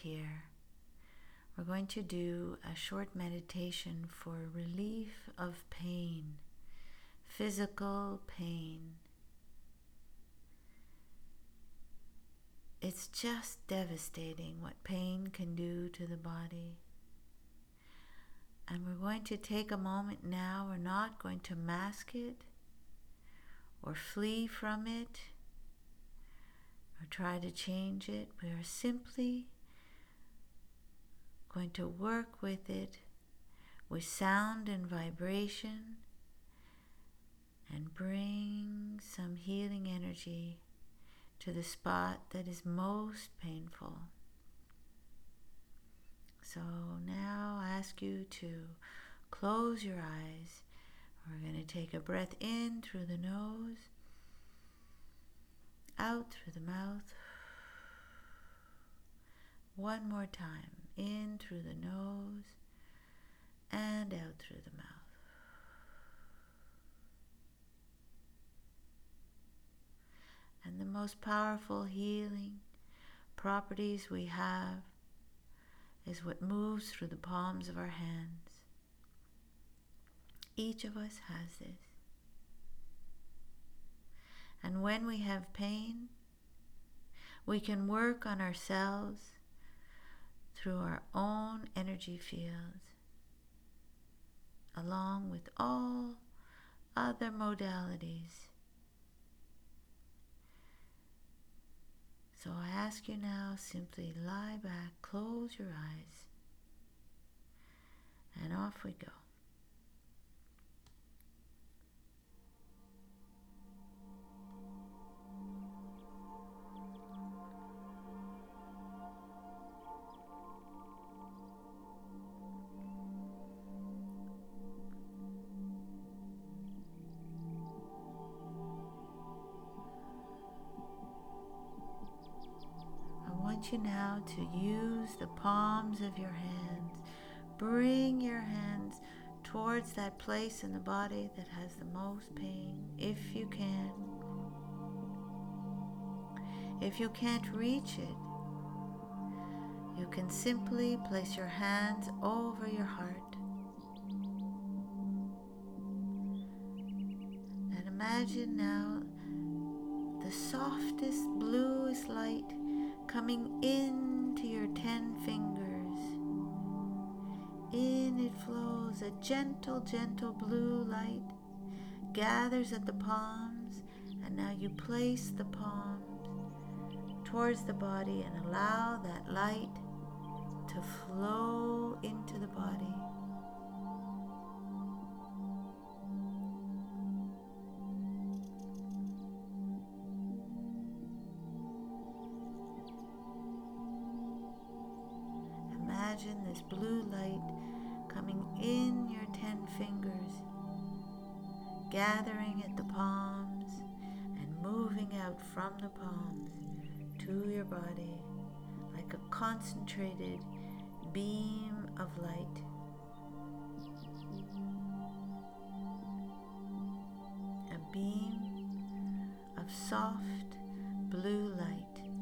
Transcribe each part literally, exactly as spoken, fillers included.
here, we're going to do a short meditation for relief of pain, physical pain. It's just devastating what pain can do to the body. And we're going to take a moment now. We're not going to mask it or flee from it or try to change it. We are simply going to work with it with sound and vibration and bring some healing energy to the spot that is most painful. So now I ask you to close your eyes. We're going to take a breath in through the nose, out through the mouth. One more time, in through the nose and out through the mouth. And the most powerful healing properties we have is what moves through the palms of our hands. Each of us has this. And when we have pain, we can work on ourselves through our own energy fields, along with all other modalities. So I ask you now, simply lie back, close your eyes, and off we go. I want you now to use the palms of your hands. Bring your hands towards that place in the body that has the most pain, if you can. If you can't reach it, you can simply place your hands over your heart. And imagine now the softest, bluest light coming into your ten fingers. In it flows a gentle, gentle blue light, gathers at the palms, and now you place the palms towards the body and allow that light to flow into the body. Imagine this blue light coming in your ten fingers, gathering at the palms and moving out from the palms to your body like a concentrated beam of light. A beam of soft blue light.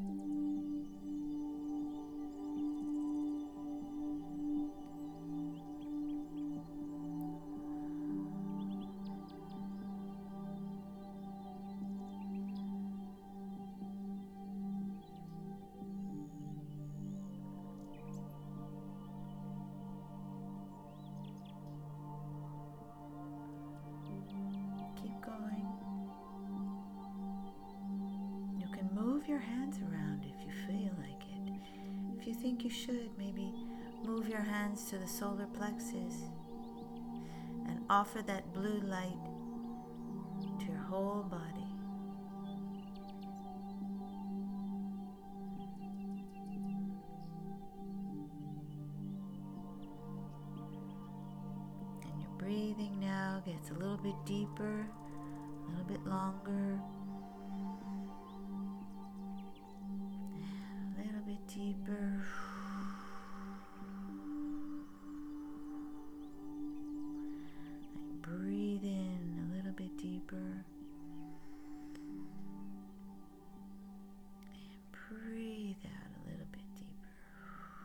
Going. You can move your hands around if you feel like it. If you think you should, maybe move your hands to the solar plexus and offer that blue light to your whole body. And your breathing now gets a little bit deeper, a little bit longer, and a little bit deeper, and breathe in a little bit deeper, and breathe out a little bit deeper.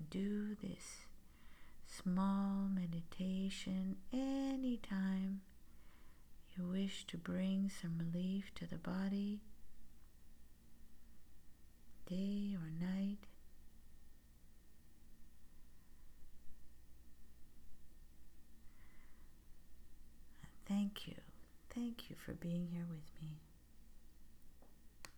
do this small meditation anytime you wish to bring some relief to the body, day or night. Thank you. Thank you for being here with me.